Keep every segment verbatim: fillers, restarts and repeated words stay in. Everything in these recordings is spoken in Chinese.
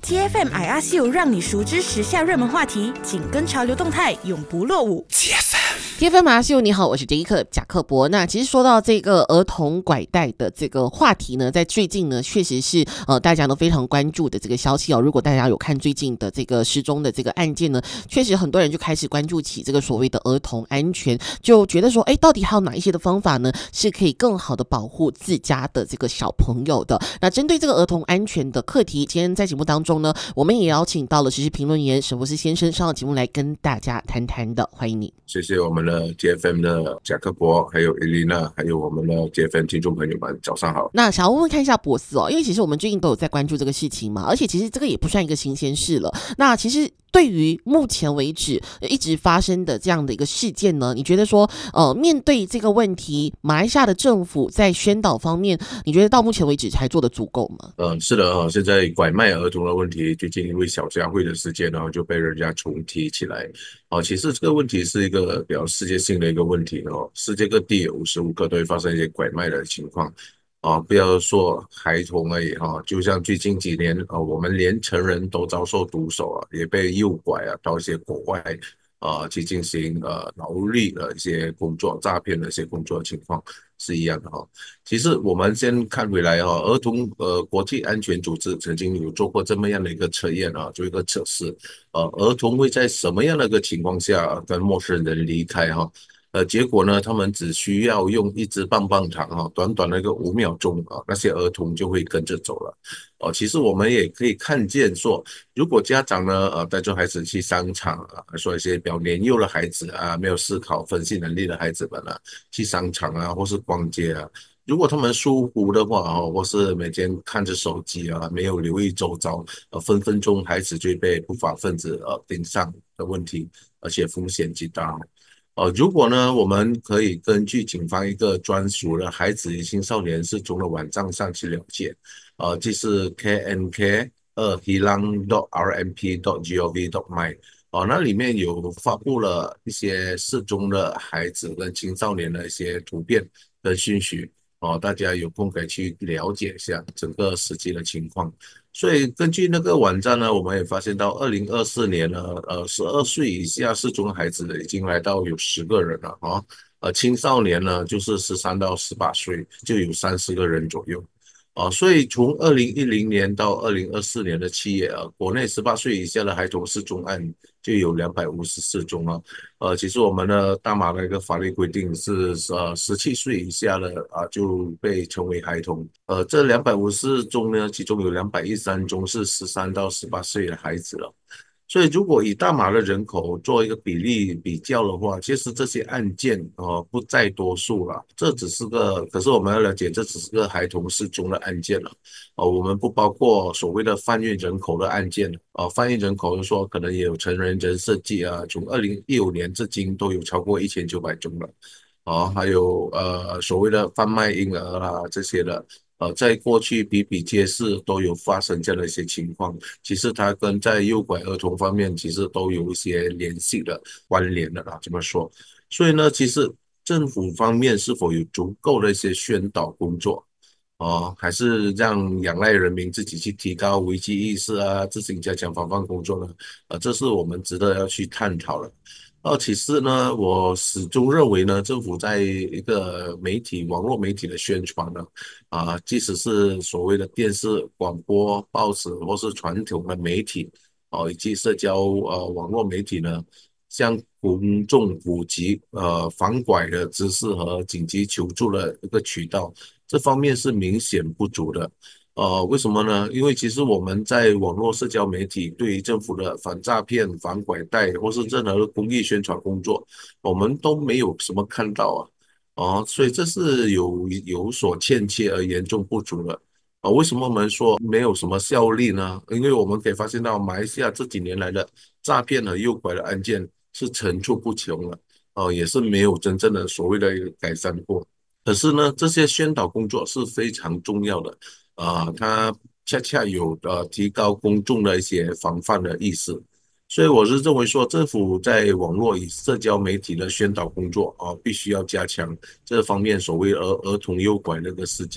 T F M I R C U 让你熟知时下热门话题，紧跟潮流动态，永不落伍。T F M，T F M I R C U 你好，我是杰伊克贾克伯。那其实说到这个儿童拐带的这个话题呢，在最近呢，确实是呃大家都非常关注的这个消息哦。如果大家有看最近的这个失踪的这个案件呢，确实很多人就开始关注起这个所谓的儿童安全，就觉得说，哎，到底还有哪一些的方法呢，是可以更好的保护自家的这个小朋友的？那针对这个儿童安全的课题，今天在节目当中呢，我们也邀请到了时事评论员沈博士先生上到节目来跟大家谈谈的，欢迎你。 谢谢我们的 T F M 的贾克伯，还有 Elena， 还有我们的 T F M 听众朋友们，早上好。 那想要问问看一下博士哦，因为其实我们最近都有在关注这个事情嘛，而且其实这个也不算一个新鲜事了。那其实对于目前为止一直发生的这样的一个事件呢，你觉得说呃，面对这个问题，马来西亚的政府在宣导方面，你觉得到目前为止还做得足够吗？ 嗯，是的啊，现在拐卖儿童的问题，最近因为小家慧的事件呢，就被人家重提起来。哦，其实这个问题是一个比较世界性的一个问题哦，世界各地无时无刻都会发生一些拐卖的情况。啊，不要说孩童而已哈，就像最近几年啊，我们连成人都遭受毒手啊，也被诱拐啊到一些国外啊去进行呃劳力的一些工作、诈骗的一些工作的情况是一样的哈。其实我们先看回来哈，儿童呃国际安全组织曾经有做过这么样的一个测验啊，做一个测试，呃，儿童会在什么样的一个情况下跟陌生人离开哈？呃，结果呢，他们只需要用一支棒棒糖啊，短短的一个五秒钟啊，那些儿童就会跟着走了。哦，其实我们也可以看见说，如果家长呢，呃，带着孩子去商场啊，说一些比较年幼的孩子啊，没有思考分析能力的孩子们啊，去商场啊，或是逛街啊，如果他们疏忽的话啊，或是每天看着手机啊，没有留意周遭，呃，分分钟孩子就会被不法分子呃盯上的问题，而且风险极大。呃，如果呢，我们可以根据警方一个专属的孩子与青少年失踪的网站上去了解，呃，就是 K N K 二 hilang dot R M P dot gov dot my， 哦，那里面有发布了一些失踪的孩子跟青少年的一些图片跟讯息，哦，大家有空可以去了解一下整个实际的情况。所以根据那个网站呢，我们也发现到二零二四年呢，呃，十二岁以下失踪孩子已经来到有十个人了啊，呃，青少年呢就是十三到十八岁就有三十个人左右。啊，所以从二零一零年到二零二四年的七月啊，国内十八岁以下的孩童失踪案就有两百五十四宗啊。呃，其实我们的大马的一个法律规定是呃十七岁以下的啊就被称为孩童。呃，这两百五十四宗呢，其中有两百一十三宗是十三到十八岁的孩子了。所以，如果以大马的人口做一个比例比较的话，其实这些案件呃不在多数了。这只是个，可是我们要了解，这只是个孩童失踪的案件了。呃，我们不包括所谓的贩运人口的案件。呃，贩运人口就说可能也有成人人设计啊，从二零一五年至今都有超过一千九百宗了。啊，还有呃所谓的贩卖婴儿啊这些的。呃，在过去比比皆是，都有发生这样的一些情况。其实它跟在诱拐儿童方面，其实都有一些联系的关联的啦，这么说。所以呢，其实政府方面是否有足够的一些宣导工作，哦，还是让仰赖人民自己去提高危机意识啊，自行加强防范工作呢？呃，这是我们值得要去探讨的。呃，其次呢，我始终认为呢，政府在一个媒体、网络媒体的宣传呢，啊，即使是所谓的电视、广播、报纸或是传统的媒体，哦，以及社交呃网络媒体呢，向公众普及呃防拐的知识和紧急求助的一个渠道，这方面是明显不足的。呃，为什么呢？因为其实我们在网络社交媒体对于政府的反诈骗、反拐带或是任何的公益宣传工作，我们都没有什么看到啊。哦，所以这是有有所欠缺而严重不足的。啊，为什么我们说没有什么效力呢？因为我们可以发现到马来西亚这几年来的诈骗和诱拐的案件是层出不穷了，呃，也是没有真正的所谓的一个改善过。可是呢，这些宣导工作是非常重要的。啊，它恰恰有呃提高公众的一些防范的意识，所以我是认为说，政府在网络与社交媒体的宣导工作啊，必须要加强这方面所谓儿儿童诱拐那个事件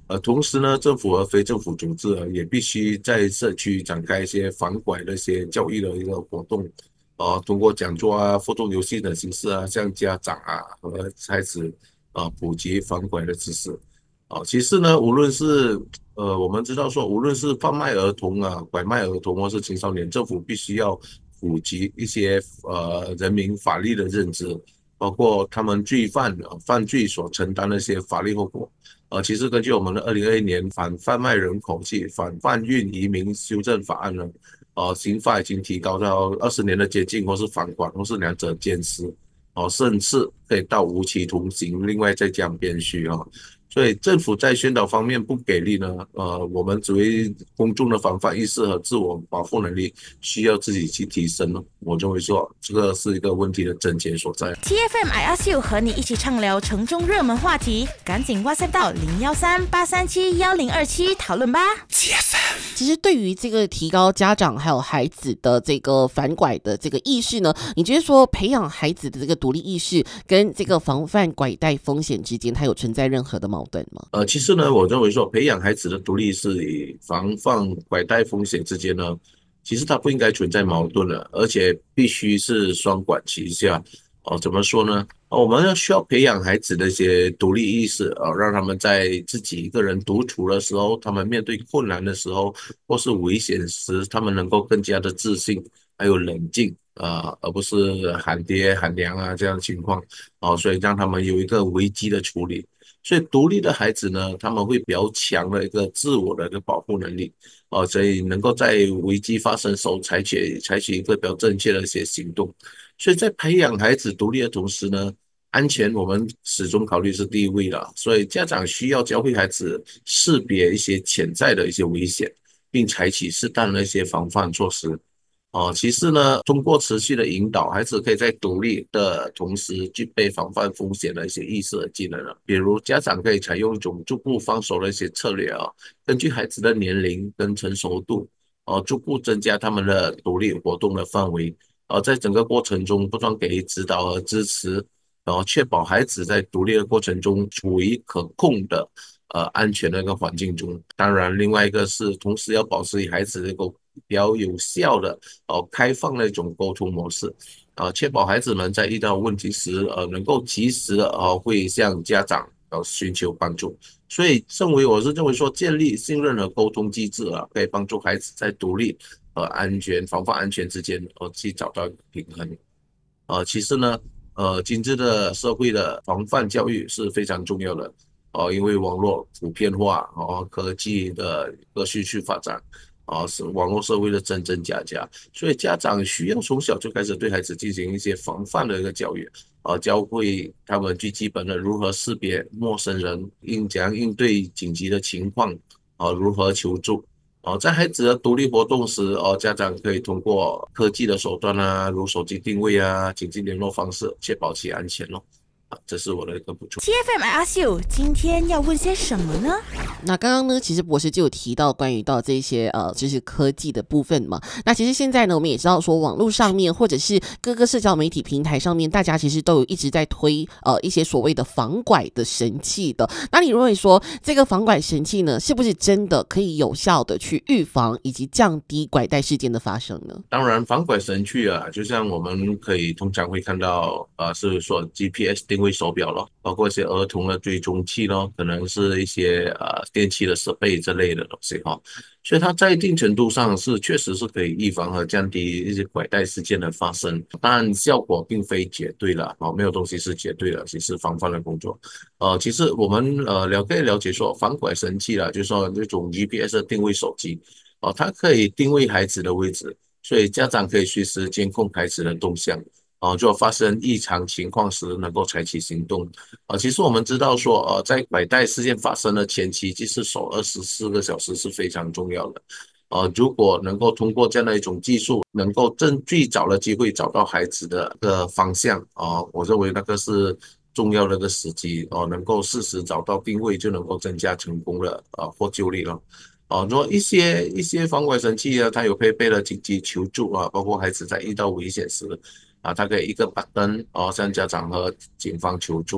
呃，同时呢，政府和非政府组织啊，也必须在社区展开一些反拐的一些教育的一个活动，呃，通过讲座啊、互动游戏的形式啊，向家长啊和孩子啊普及反拐的知识。啊，其实呢，无论是呃，我们知道说，无论是贩卖儿童啊、拐卖儿童或是青少年，政府必须要普及一些呃人民法律的认知，包括他们罪犯呃犯罪所承担的一些法律后果。呃，其实根据我们的二零二一年反贩卖人口及反贩运移民修正法案呢，呃，刑罚已经提高到二十年的监禁，或是罚款，或是两者兼施，哦、呃，甚至可以到无期徒刑，另外再加鞭续啊。所以政府在宣导方面不给力呢，呃，我们作为公众的防范意识和自我保护能力需要自己去提升。我认为说这个是一个问题的症结所在。 T F M I Ask You 和你一起畅聊城中热门话题，赶紧 WhatsApp 到零幺三八三七幺零二七讨论吧。T F M 其实对于这个提高家长还有孩子的这个反拐的这个意识呢，你觉得说培养孩子的这个独立意识跟这个防范拐带风险之间，它有存在任何的矛盾吗？ 呃，其实呢，我认为说培养孩子的独立是与防范拐带风险之间呢，其实它不应该存在矛盾了，而且必须是双管齐下。哦，怎么说呢？哦我们要需要培养孩子的一些独立意识啊，让他们在自己一个人独处的时候，他们面对困难的时候或是危险时，他们能够更加的自信，还有冷静啊，而不是喊爹喊娘啊这样的情况。哦，所以让他们有一个危机的处理。所以独立的孩子呢，他们会比较强的一个自我的一个保护能力，哦，所以能够在危机发生时候采取采取一个比较正确的一些行动。所以在培养孩子独立的同时呢，安全我们始终考虑是第一位的，所以家长需要教会孩子识别一些潜在的一些危险，并采取适当的一些防范措施。哦，其次呢，通过持续的引导，孩子可以在独立的同时具备防范风险的一些意识和技能了。比如，家长可以采用一种逐步放手的一些策略啊，根据孩子的年龄跟成熟度，哦，逐步增加他们的独立活动的范围。呃，在整个过程中不断给予指导和支持，然后确保孩子在独立的过程中处于可控的呃安全的一个环境中。当然，另外一个是同时要保持与孩子的一个比较有效的呃开放的一种沟通模式，啊、呃，确保孩子们在遇到问题时呃能够及时的呃会向家长呃寻求帮助。所以，认为我是认为说，建立信任和沟通机制啊，可以帮助孩子在独立和安全、防范安全之间，呃，去找到一个平衡。呃，其实呢，呃，今日的社会的防范教育是非常重要的。呃，因为网络普遍化，哦，科技的一个迅速发展，啊，是网络社会的真真假假，所以家长需要从小就开始对孩子进行一些防范的一个教育，啊，教会他们最基本的如何识别陌生人，应怎样应对紧急的情况，啊，如何求助。哦，在孩子的独立活动时，哦，家长可以通过科技的手段啊，如手机定位啊、紧急联络方式，确保其安全咯。啊，这是我的一个补充。 T F M I Ask You 今天要问些什么呢？ 那刚刚呢，其实博士就有提到关于到这些呃，就是科技的部分嘛。那其实现在呢，我们也知道说，网络上面或者是各个社交媒体平台上面，大家其实都有一直在推呃一些所谓的防拐的神器的。那你认为说这个防拐神器呢，是不是真的可以有效的去预防以及降低拐带事件的发生呢？ 当然，防拐神器啊，就像我们可以通常会看到，呃，是说 G P S 定位手表咯，包括一些儿童的追踪器咯，可能是一些呃电器的设备之类的东西哈。所以它在一定程度上是确实是可以预防和降低一些拐带事件的发生，但效果并非绝对了，哦，没有东西是绝对的，其实防范的工作。呃，其实我们呃了可以了解说，防拐神器啦，就是说这种 G P S 的定位手机，哦，它可以定位孩子的位置。所以家长可以随时监控孩子的动向，啊，就发生异常情况时能够采取行动。啊，其实我们知道说，呃，在拐带事件发生的前期，即是守二十四个小时是非常重要的。呃，如果能够通过这样的一种技术，能够正最早的机会找到孩子的个方向，啊，我认为那个是重要的一个时机，哦、能够适时找到定位，就能够增加成功的呃获救率了。哦，说一些一些防拐神器啊，它有配备了紧急求助啊，包括孩子在遇到危险时啊，它可以一个把灯哦向家长和警方求助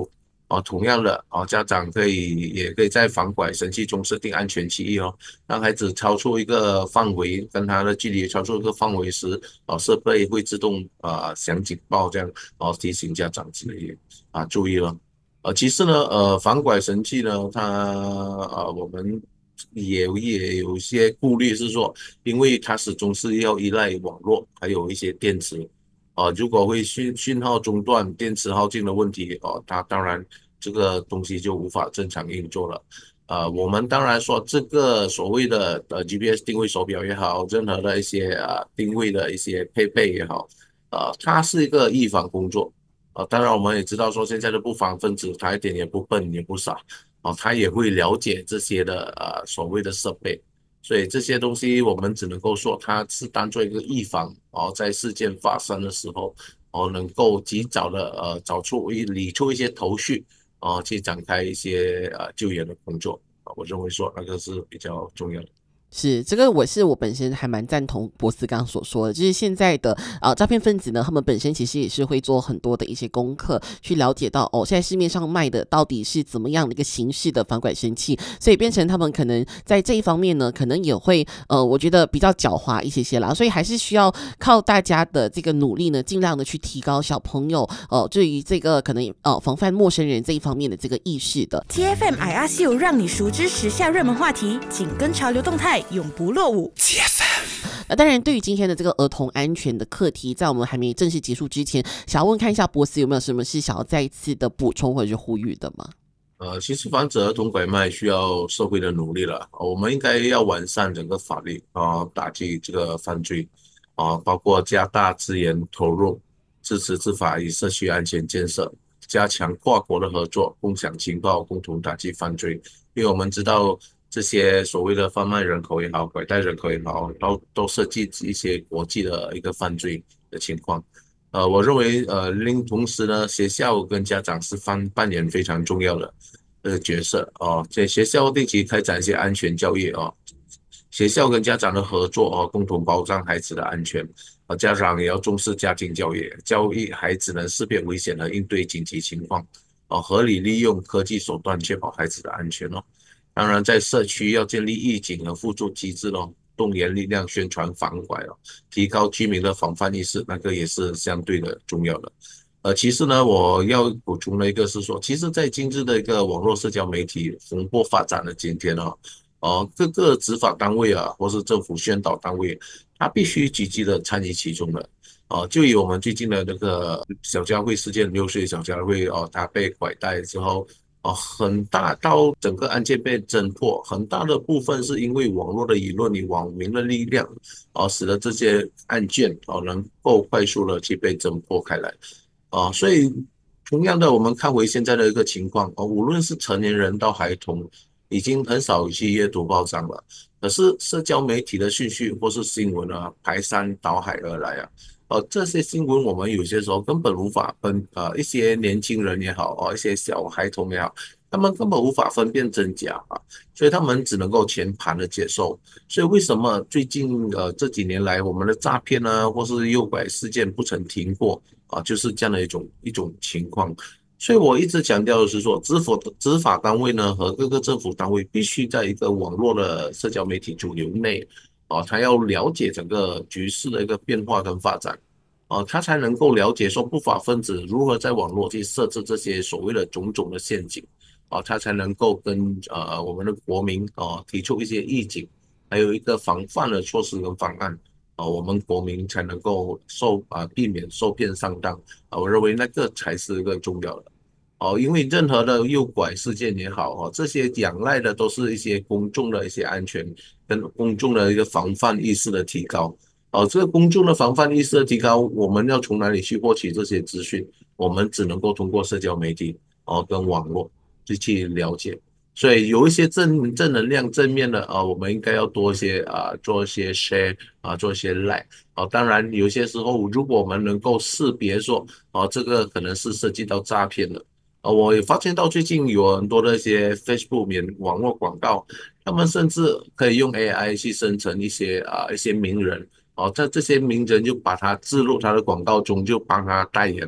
哦，同样的哦，家长可以也可以在防拐神器中设定安全期域哦，让孩子超出一个范围，跟他的距离超出一个范围时，哦，设备会自动啊、呃、响警报，这样哦提醒家长之类啊注意了。呃，其次呢，呃，防拐神器呢，它呃我们也也有一些顾虑，是说，因为它始终是要依赖网络，还有一些电池。啊，如果会讯讯号中断、电池耗尽的问题，哦，它当然这个东西就无法正常运作了。呃，我们当然说这个所谓的呃 G P S 定位手表也好，任何的一些啊、呃、定位的一些配备也好，呃，它是一个预防工作。呃，当然我们也知道说现在的不法分子他一点也不笨也不傻，哦，他也会了解这些的呃所谓的设备。所以这些东西我们只能够说，它是当做一个预防，哦，在事件发生的时候，哦，能够及早的呃找出一理出一些头绪，哦，去展开一些呃救援的工作。啊我认为说那个是比较重要的。 是这个，我是我本身还蛮赞同博斯刚刚所说的，就是现在的呃诈骗分子呢，他们本身其实也是会做很多的一些功课，去了解到哦，现在市面上卖的到底是怎么样的一个形式的防拐神器，所以变成他们可能在这一方面呢，可能也会呃，我觉得比较狡猾一些些啦，所以还是需要靠大家的这个努力呢，尽量的去提高小朋友呃对于这个可能呃防范陌生人这一方面的这个意识的。 T F M I R C 让你熟知时下热门话题，紧跟潮流动态，永不落伍。 那当然，对于今天的这个儿童安全的课题，在我们还没正式结束之前，想要问看一下博士有没有什么是想要再一次的补充或者是呼吁的吗？ 呃，其实防止儿童拐卖需要社会的努力了，我们应该要完善整个法律啊、呃打击这个犯罪啊、呃包括加大资源投入，支持执法与社区安全建设，加强跨国的合作，共享情报，共同打击犯罪。因为我们知道这些所谓的贩卖人口也好，拐带人口也好，都都涉及一些国际的一个犯罪的情况。呃，我认为呃，另同时呢，学校跟家长是扮扮演非常重要的呃角色哦。在学校定期开展一些安全教育哦，学校跟家长的合作哦，共同保障孩子的安全。呃，家长也要重视家庭教育，教育孩子能识别危险和应对紧急情况，哦，合理利用科技手段确保孩子的安全哦。当然，在社区要建立预警和辅助机制哦，动员力量宣传防拐哦，提高居民的防范意识，那个也是相对的重要的。呃，其实呢，我要补充的一个是说，其实，在今日的一个网络社交媒体蓬勃发展的今天哦，哦，各个执法单位啊，或是政府宣导单位，他必须积极的参与其中的。哦，就以我们最近的那个小佳慧事件，六岁小佳慧哦，她被拐带之后，哦，很大到整个案件被侦破，很大的部分是因为网络的舆论与网民的力量，哦，使得这些案件哦能够快速的去被侦破开来。啊，所以同样的，我们看回现在的一个情况，哦，无论是成年人到孩童，已经很少去阅读报章了。可是社交媒体的讯息或是新闻啊，排山倒海而来啊，呃，这些新闻我们有些时候根本无法分，呃，一些年轻人也好，哦，一些小孩童也好，他们根本无法分辨真假啊，所以他们只能够全盘的接受。所以为什么最近呃这几年来，我们的诈骗呢，或是诱拐事件不曾停过？啊，就是这样的一种一种情况。所以我一直强调的是说，执法执法单位呢和各个政府单位必须在一个网络的社交媒体主流内，啊，他要了解整个局势的一个变化跟发展，啊，他才能够了解说不法分子如何在网络去设置这些所谓的种种的陷阱，啊，他才能够跟呃我们的国民啊提出一些意见，还有一个防范的措施跟方案。啊，我们国民才能够受啊避免受骗上当啊，我认为那个才是一个重要的哦，因为任何的诱拐事件也好哦，这些仰赖的都是一些公众的一些安全跟公众的一个防范意识的提高哦，这个公众的防范意识的提高，我们要从哪里去获取这些资讯？我们只能够通过社交媒体哦跟网络去去了解。所以有一些正正能量正面的啊，我们应该要多一些啊，做一些 share 啊，做一些 like 啊。当然，有些时候如果我们能够识别说啊，这个可能是涉及到诈骗的啊，我也发现到最近有很多的一些 Facebook 免网络广告，他们甚至可以用 A I 去生成一些啊一些名人哦，在这些名人就把他置入他的广告中，就帮他代言了。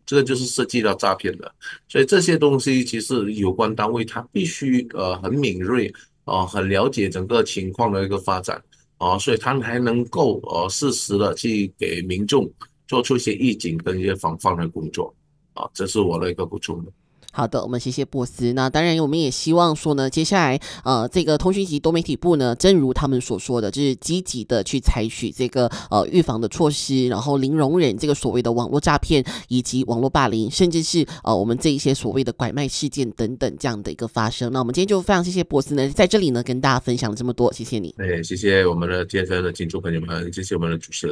这个就是涉及到诈骗的。所以这些东西其实有关单位它必须呃很敏锐啊、呃，很了解整个情况的一个发展啊、呃，所以他们还能够呃适时的去给民众做出一些预警跟一些防范的工作啊、呃，这是我的一个补充的。 好的，我们谢谢波斯。那当然，我们也希望说呢，接下来呃，这个通讯及多媒体部呢，正如他们所说的，就是积极的去采取这个呃预防的措施，然后零容忍这个所谓的网络诈骗以及网络霸凌，甚至是呃我们这一些所谓的拐卖事件等等这样的一个发生。那我们今天就非常谢谢波斯呢，在这里呢跟大家分享了这么多，谢谢你。 哎，谢谢我们的健身的听众朋友们，谢谢我们的主持人。